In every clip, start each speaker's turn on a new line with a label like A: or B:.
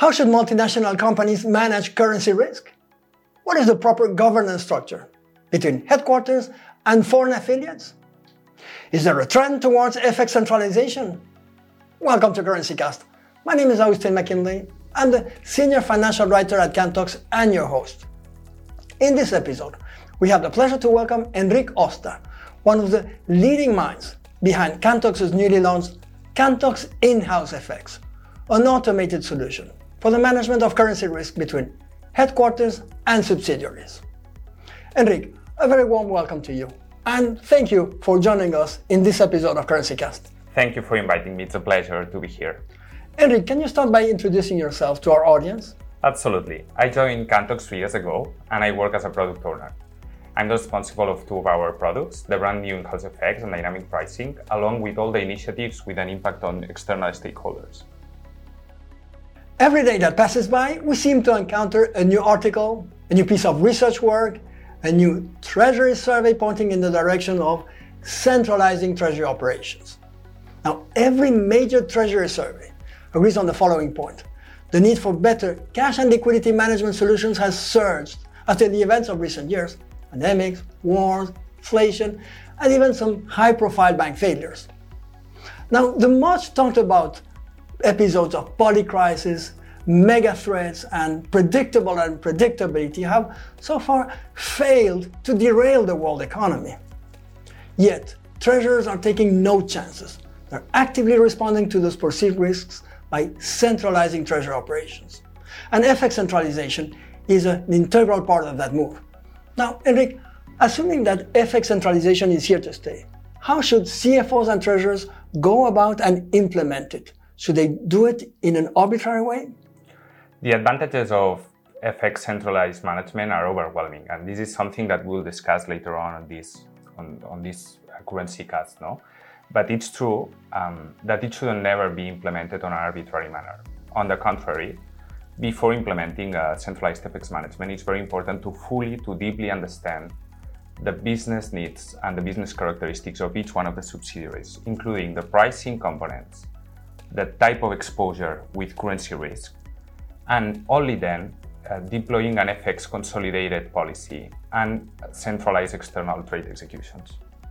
A: How should multinational companies manage currency risk? What is the proper governance structure between headquarters and foreign affiliates? Is there a trend towards FX centralization? Welcome to CurrencyCast. My name is Agustin McKinley. I'm the Senior Financial Writer at Cantox and your host. In this episode, we have the pleasure to welcome Enric Osta, one of the leading minds behind Cantox's newly launched Cantox In-House FX, an automated solution for the management of currency risk between headquarters and subsidiaries. Enric, a very warm welcome to you, and thank you for joining us in this episode of CurrencyCast.
B: Thank you for inviting me. It's a pleasure to be here.
A: Enric, can you start by introducing yourself to our audience?
B: Absolutely. I joined Cantox 3 years ago, and I work as a product owner. I'm responsible of two of our products, the brand new in-house FX and dynamic pricing, along with all the initiatives with an impact on external stakeholders.
A: Every day that passes by, we seem to encounter a new article, a new piece of research work, a new treasury survey pointing in the direction of centralizing treasury operations. Now, every major treasury survey agrees on the following point. The need for better cash and liquidity management solutions has surged after the events of recent years, pandemics, wars, inflation, and even some high-profile bank failures. Now, the much talked about episodes of polycrisis, mega threats, and predictable unpredictability have so far failed to derail the world economy. Yet, treasurers are taking no chances. They're actively responding to those perceived risks by centralizing treasury operations. And FX centralization is an integral part of that move. Now, Enric, assuming that FX centralization is here to stay, how should CFOs and treasurers go about and implement it? Should they do it in an arbitrary way?
B: The advantages of FX centralized management are overwhelming, and this is something that we'll discuss later on this CurrencyCast, no? But it's true that it should never be implemented on an arbitrary manner. On the contrary, before implementing centralized FX management, it's very important to deeply understand the business needs and the business characteristics of each one of the subsidiaries, including the pricing components, the type of exposure with currency risk, and only then deploying an FX consolidated policy and centralized external trade executions.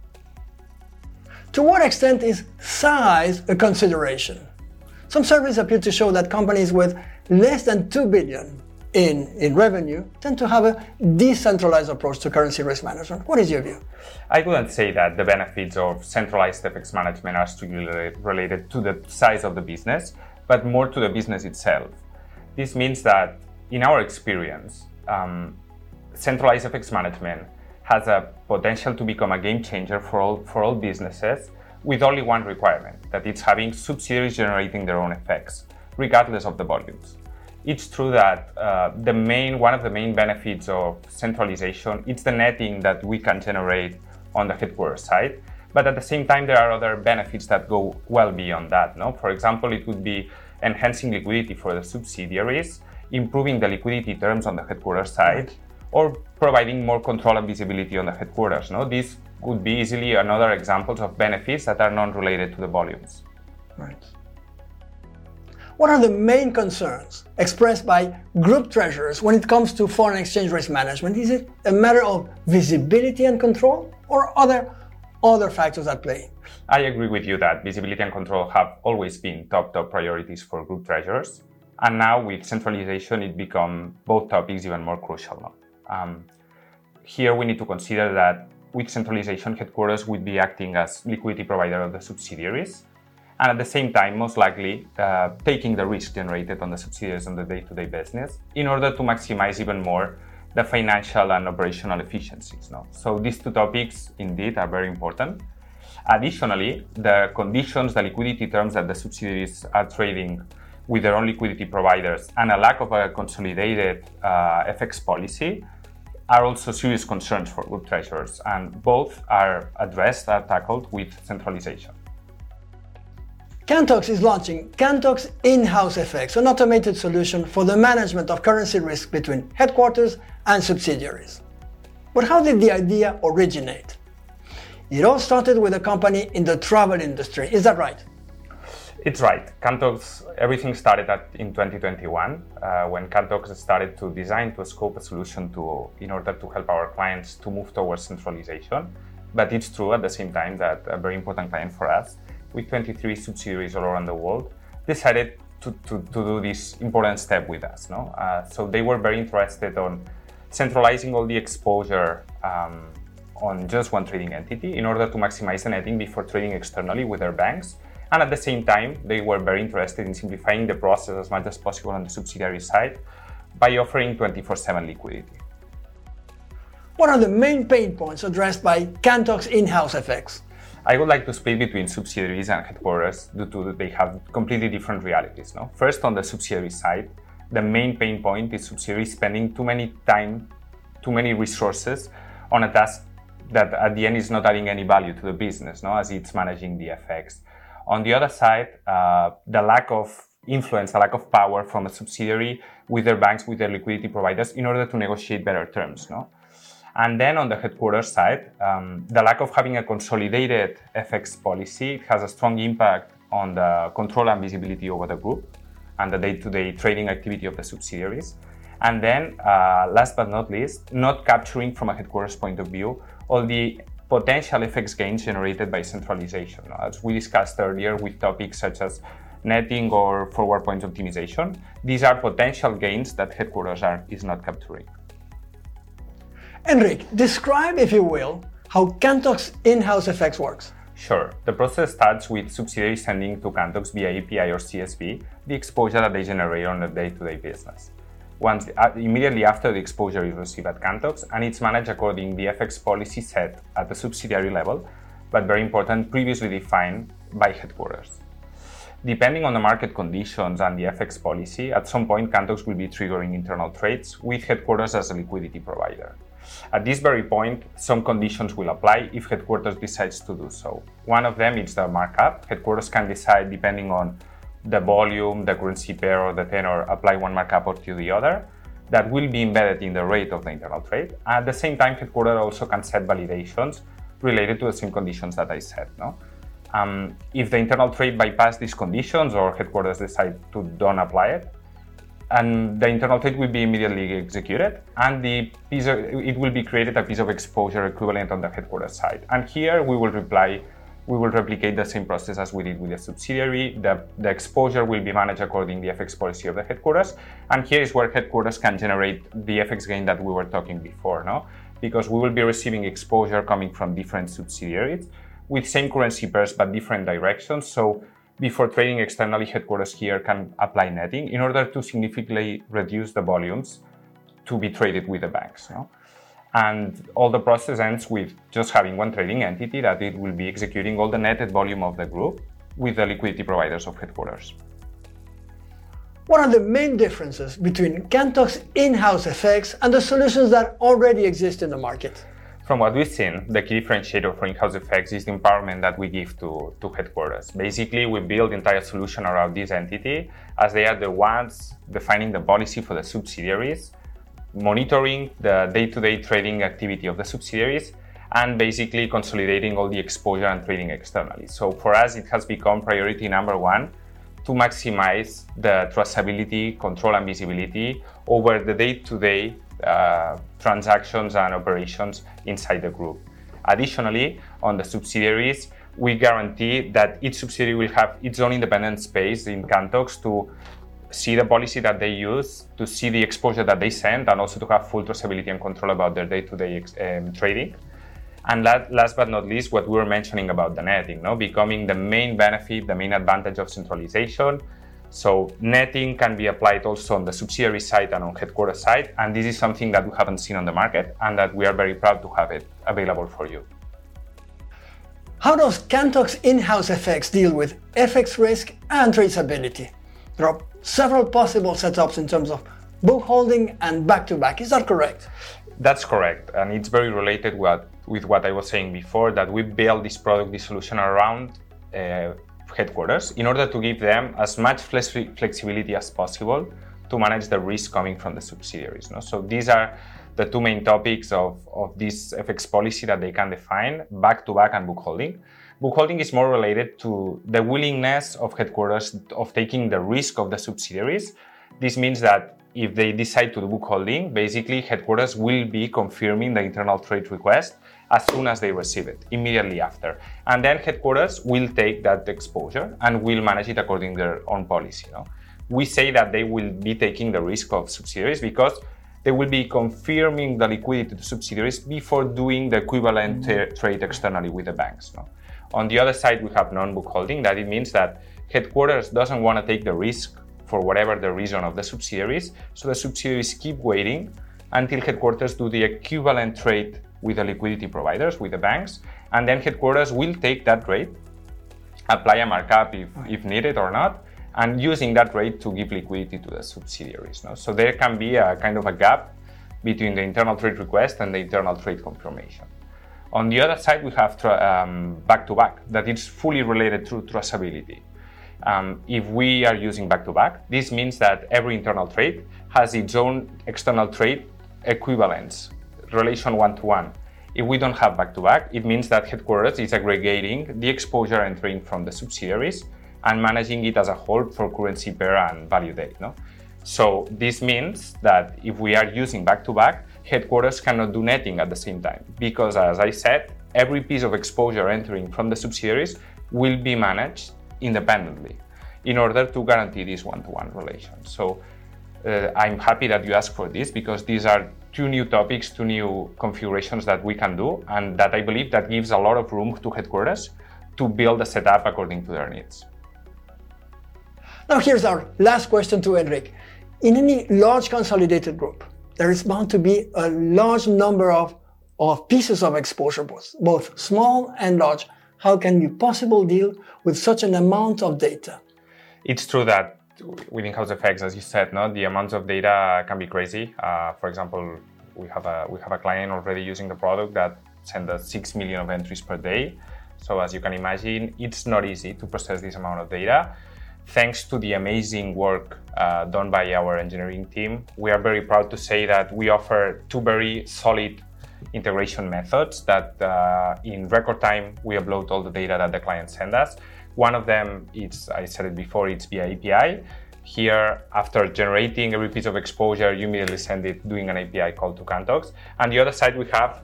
A: To what extent is size a consideration? Some surveys appear to show that companies with less than 2 billion in revenue tend to have a decentralized approach to currency risk management. What is your view?
B: I wouldn't say that the benefits of centralized FX management are strictly related to the size of the business, but more to the business itself. This means that, in our experience, centralized FX management has a potential to become a game changer for all businesses, with only one requirement, that it's having subsidiaries generating their own FX, regardless of the volumes. It's true that one of the main benefits of centralization is the netting that we can generate on the headquarters side, but at the same time there are other benefits that go well beyond that. No? For example, it would be enhancing liquidity for the subsidiaries, improving the liquidity terms on the headquarters side, or providing more control and visibility on the headquarters. No? These would be easily another examples of benefits that are non-related to the volumes.
A: Right. What are the main concerns expressed by group treasurers when it comes to foreign exchange risk management? Is it a matter of visibility and control, or other factors at play?
B: I agree with you that visibility and control have always been top priorities for group treasurers. And now with centralization, it become both topics even more crucial. Here we need to consider that with centralization, headquarters would be acting as liquidity provider of the subsidiaries, and at the same time, most likely, taking the risk generated on the subsidiaries on the day-to-day business in order to maximize even more the financial and operational efficiencies. No? So these two topics indeed are very important. Additionally, the conditions, the liquidity terms that the subsidiaries are trading with their own liquidity providers and a lack of a consolidated FX policy are also serious concerns for group treasurers, and both are tackled with centralization.
A: Cantox is launching Cantox In-House FX, an automated solution for the management of currency risk between headquarters and subsidiaries. But how did the idea originate? It all started with a company in the travel industry, is that right?
B: It's right. Cantox, everything started in 2021 when Cantox started to design, to scope a solution in order to help our clients to move towards centralization. But it's true at the same time that a very important client for us, with 23 subsidiaries all around the world, decided to do this important step with us. No? So they were very interested on centralizing all the exposure on just one trading entity in order to maximize the netting before trading externally with their banks. And at the same time, they were very interested in simplifying the process as much as possible on the subsidiary side by offering 24/7 liquidity.
A: What are the main pain points addressed by Cantox in-house FX?
B: I would like to split between subsidiaries and headquarters due to they have completely different realities. No? First, on the subsidiary side, the main pain point is subsidiaries spending too many resources on a task that at the end is not adding any value to the business, no? As it's managing the FX. On the other side, the lack of influence, the lack of power from a subsidiary with their banks, with their liquidity providers in order to negotiate better terms. No? And then on the headquarters side, the lack of having a consolidated FX policy has a strong impact on the control and visibility over the group and the day-to-day trading activity of the subsidiaries. And then, last but not least, not capturing from a headquarters point of view all the potential FX gains generated by centralization, as we discussed earlier with topics such as netting or forward points optimization. These are potential gains that headquarters is not capturing.
A: Enric, describe, if you will, how Cantox in-house FX works.
B: Sure. The process starts with subsidiaries sending to Cantox via API or CSV the exposure that they generate on a day-to-day business. Immediately after the exposure is received at Cantox, and it's managed according the FX policy set at the subsidiary level, but very important, previously defined by headquarters. Depending on the market conditions and the FX policy, at some point Cantox will be triggering internal trades with headquarters as a liquidity provider. At this very point, some conditions will apply if headquarters decides to do so. One of them is the markup. Headquarters can decide, depending on the volume, the currency pair, or the tenor, apply one markup or to the other. That will be embedded in the rate of the internal trade. At the same time, headquarters also can set validations related to the same conditions that I said. No? If the internal trade bypass these conditions or headquarters decide to don't apply it, and the internal trade will be immediately executed, and it will be created a piece of exposure equivalent on the headquarters side. And here we will replicate the same process as we did with the subsidiary. The exposure will be managed according to the FX policy of the headquarters, and here is where headquarters can generate the FX gain that we were talking before, no? Because we will be receiving exposure coming from different subsidiaries with same currency pairs but different directions. So before trading externally, headquarters here can apply netting in order to significantly reduce the volumes to be traded with the banks. No? And all the process ends with just having one trading entity that it will be executing all the netted volume of the group with the liquidity providers of headquarters.
A: What are the main differences between Cantox in-house FX and the solutions that already exist in the market?
B: From what we've seen, the key differentiator for in-house FX is the empowerment that we give to headquarters. Basically, we build the entire solution around this entity, as they are the ones defining the policy for the subsidiaries, monitoring the day-to-day trading activity of the subsidiaries, and basically consolidating all the exposure and trading externally. So for us, it has become priority number one to maximize the traceability, control, and visibility over the day-to-day transactions and operations inside the group. Additionally, on the subsidiaries, we guarantee that each subsidiary will have its own independent space in Cantox to see the policy that they use, to see the exposure that they send, and also to have full traceability and control about their day-to-day trading. And last but not least, what we were mentioning about the netting, no? Becoming the main benefit, the main advantage of centralization. So netting can be applied also on the subsidiary side and on headquarters side, and this is something that we haven't seen on the market and that we are very proud to have it available for you.
A: How does Cantox in-house FX deal with FX risk and traceability? There are several possible setups in terms of book holding and back-to-back. Is that correct?
B: That's correct, and it's very related with what I was saying before, that we build this product, this solution around headquarters in order to give them as much flexibility as possible to manage the risk coming from the subsidiaries. No? So these are the two main topics of this FX policy that they can define, back-to-back and book holding. Book holding is more related to the willingness of headquarters of taking the risk of the subsidiaries. This means that if they decide to do book holding, basically headquarters will be confirming the internal trade request as soon as they receive it, immediately after. And then headquarters will take that exposure and will manage it according to their own policy. We say that they will be taking the risk of subsidiaries because they will be confirming the liquidity to subsidiaries before doing the equivalent trade externally with the banks. On the other side, we have non-book holding. That it means that headquarters doesn't want to take the risk for whatever the reason of the subsidiaries, so the subsidiaries keep waiting until headquarters do the equivalent trade with the liquidity providers, with the banks, and then headquarters will take that rate, apply a markup if needed or not, and using that rate to give liquidity to the subsidiaries. So there can be a kind of a gap between the internal trade request and the internal trade confirmation. On the other side, we have back-to-back, that is fully related to traceability. If we are using back-to-back, this means that every internal trade has its own external trade equivalence, relation one-to-one. If we don't have back-to-back, it means that headquarters is aggregating the exposure entering from the subsidiaries and managing it as a whole for currency pair and value date. So this means that if we are using back-to-back, headquarters cannot do netting at the same time because, as I said, every piece of exposure entering from the subsidiaries will be managed independently in order to guarantee this one-to-one relation. So I'm happy that you asked for this because these are two new topics, two new configurations that we can do, and that I believe that gives a lot of room to headquarters to build a setup according to their needs.
A: Now here's our last question to Enric. In any large consolidated group, there is bound to be a large number of pieces of exposure, both small and large. How can you possibly deal with such an amount of data?
B: It's true that within House FX, as you said, the amounts of data can be crazy. For example, we have a client already using the product that sends us 6 million of entries per day. So as you can imagine, it's not easy to process this amount of data. Thanks to the amazing work done by our engineering team, we are very proud to say that we offer two very solid integration methods that in record time we upload all the data that the client sends us. One of them is, I said it before, it's via API. Here, after generating every piece of exposure, you immediately send it doing an API call to Cantox. And the other side, we have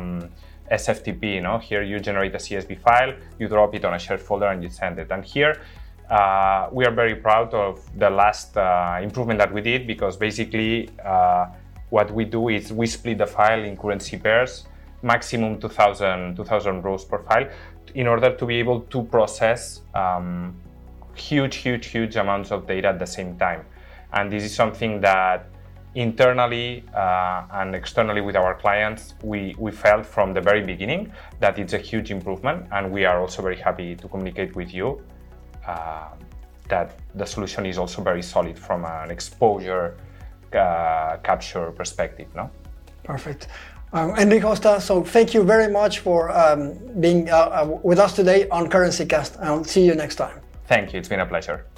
B: SFTP. Here you generate a CSV file, you drop it on a shared folder and you send it. And here we are very proud of the last improvement that we did because basically what we do is we split the file in currency pairs, maximum 2,000 rows per file, in order to be able to process huge amounts of data at the same time. And this is something that internally and externally with our clients, we felt from the very beginning that it's a huge improvement, and we are also very happy to communicate with you that the solution is also very solid from an exposure capture perspective.
A: Perfect. Enric Hosta, so thank you very much for being with us today on CurrencyCast. I'll see you next time.
B: Thank you. It's been a pleasure.